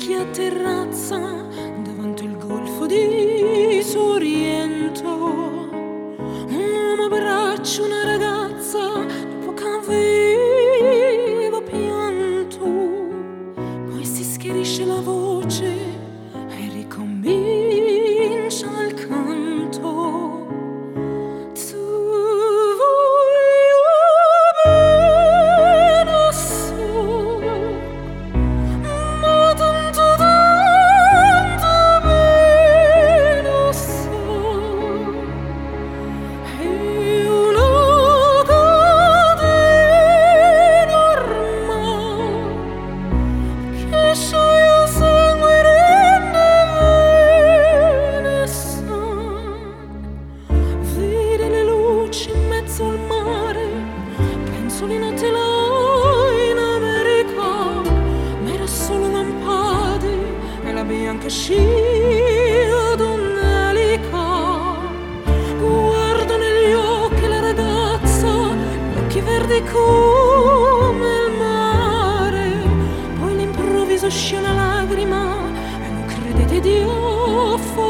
vecchia terrazza davanti al golfo di Sorrento. Un uomo abbraccia una ragazza dopo che aveva pianto, poi si schiarisce la voce e ricomincia il canto. Tu voglio bene assai, ma tanto bene assai. E una catena ormai che scioglie il sangue e rende bene assai. Vede le luci in mezzo al mare, penso di notte là in America, ma era solo lampade e la bianca scia d'un'elica. Guardo negli occhi la ragazza, gli occhi verdi come il mare, poi all'improvviso scia una lagrima e non credete di